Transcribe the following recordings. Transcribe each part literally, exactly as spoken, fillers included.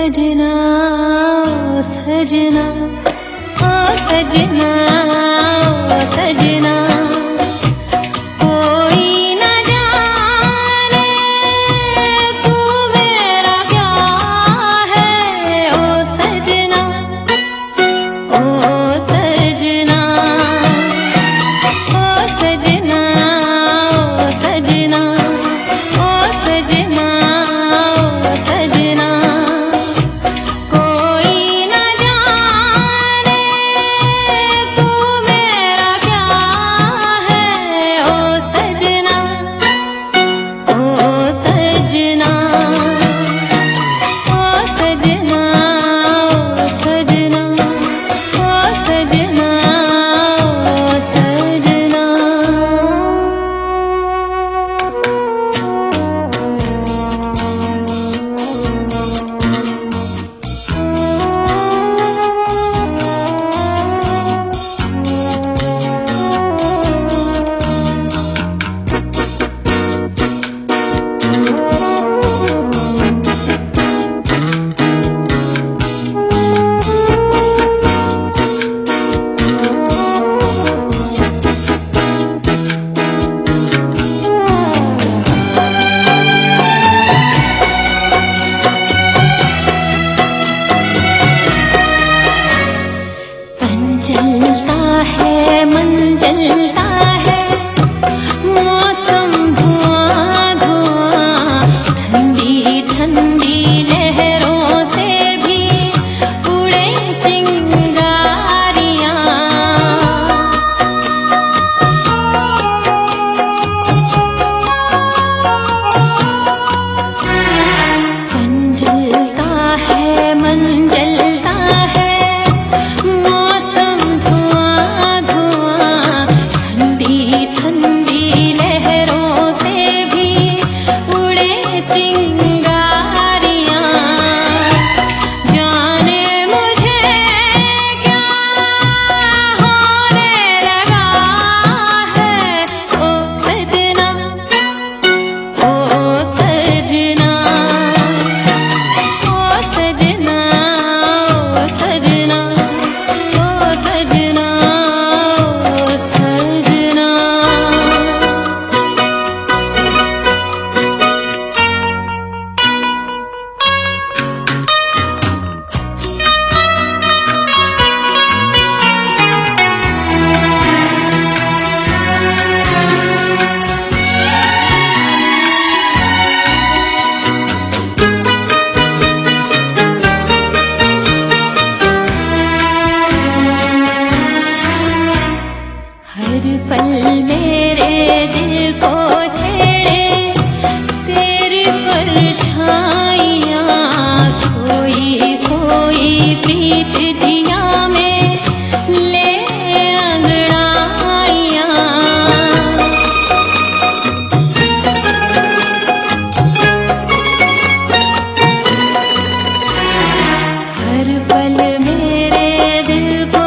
सजना ओ सजना ओ सजना ओ सजना कोई न जाने तू मेरा क्या है ओ सजना ओ सजना ओ सजना ओ सजना ओ सजना ओ सजना कोई न जाने तू मेरा क्या है ओ सजना ओ सजना ओ सजना ओ सजना ओ सजना ओ सजना। जलता है मन जलता है मौसम धुआं धुआं ठंडी ठंडी लहरों से भी उड़े चिंगारियां मन जलता है मन जलता है ठंडी लहरों से भी उड़े चिंगारियां जाने मुझे क्या होने लगा है ओ सजना ओ सजना ओ सजना ओ सजना ओ सजना ओ सजना। हर पल मेरे दिल को छेड़े तेरी परछाइयाँ सोई सोई प्रीत जिया में ले अंगड़ाइयाँ हर पल मेरे दिल को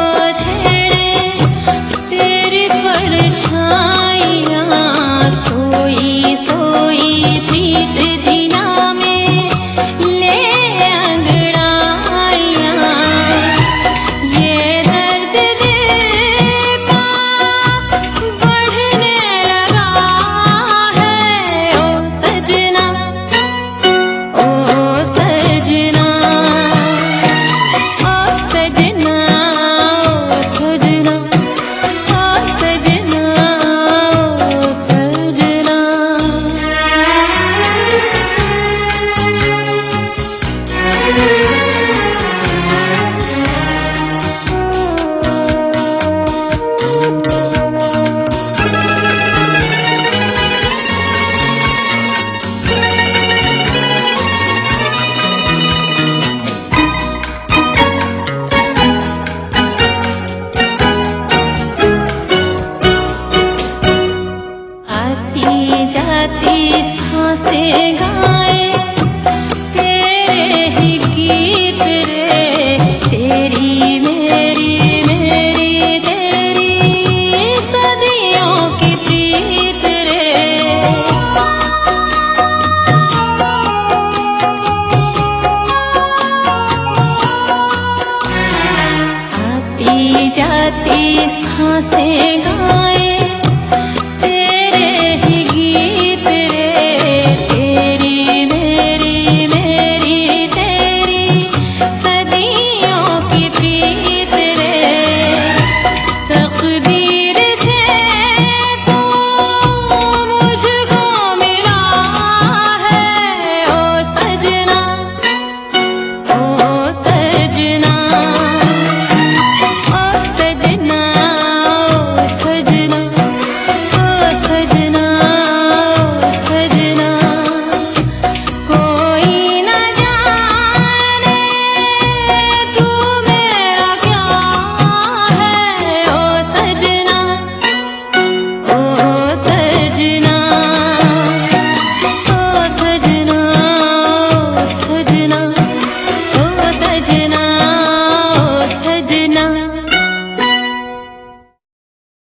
परछाइयाँ सोई सोई प्रीत जीना में ले अंगड़ाइयाँ ये दर्द दिल का बढ़ने लगा है ओ सजना ओ सजना ओ सजना ओ सजना जाती सांसें गाए तेरे ही गीत रे तेरी मेरी मेरी तेरी सदियों की प्रीत रे। सांसें गाए।